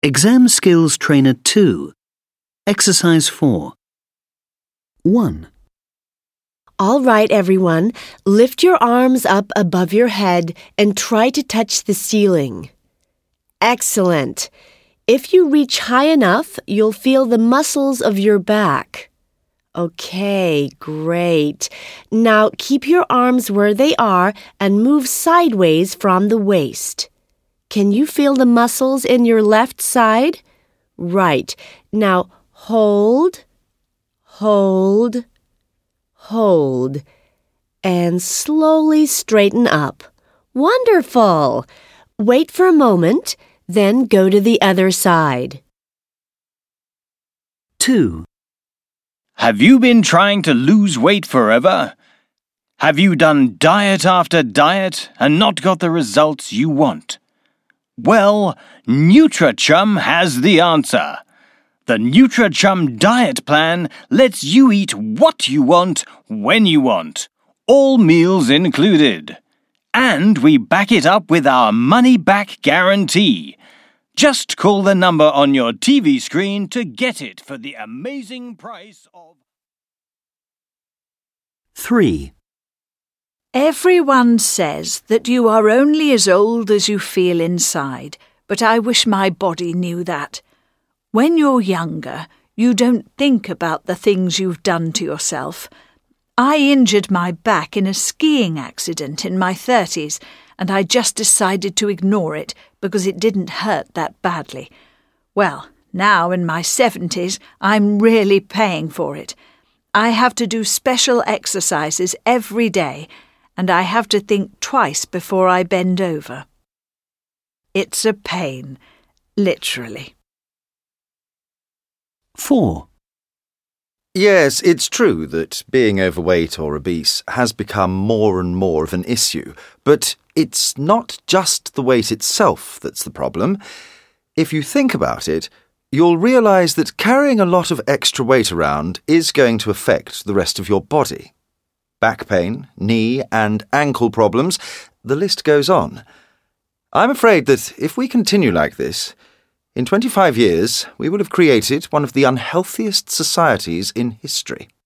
Exam Skills Trainer 2. Exercise 4. 1. All right, everyone. Lift your arms up above your head and try to touch the ceiling. Excellent. If you reach high enough, you'll feel the muscles of your back. Okay, great. Now keep your arms where they are and move sideways from the waist. Can you feel the muscles in your left side? Right. Now hold, hold, hold, and slowly straighten up. Wonderful! Wait for a moment, then go to the other side. 2. Have you been trying to lose weight forever? Have you done diet after diet and not got the results you want? Well, NutriChum has the answer. The NutriChum diet plan lets you eat what you want, when you want. All meals included. And we back it up with our money-back guarantee. Just call the number on your TV screen to get it for the amazing price of... 3. Everyone says that you are only as old as you feel inside, but I wish my body knew that. When you're younger, you don't think about the things you've done to yourself. I injured my back in a skiing accident in my 30s, and I just decided to ignore it because it didn't hurt that badly. Well, now in my 70s, I'm really paying for it. I have to do special exercises every day, and I have to think twice before I bend over. It's a pain, literally. 4. Yes, it's true that being overweight or obese has become more and more of an issue, but it's not just the weight itself that's the problem. If you think about it, you'll realise that carrying a lot of extra weight around is going to affect the rest of your body. Back pain, knee and ankle problems, the list goes on. I'm afraid that if we continue like this, in 25 years we will have created one of the unhealthiest societies in history.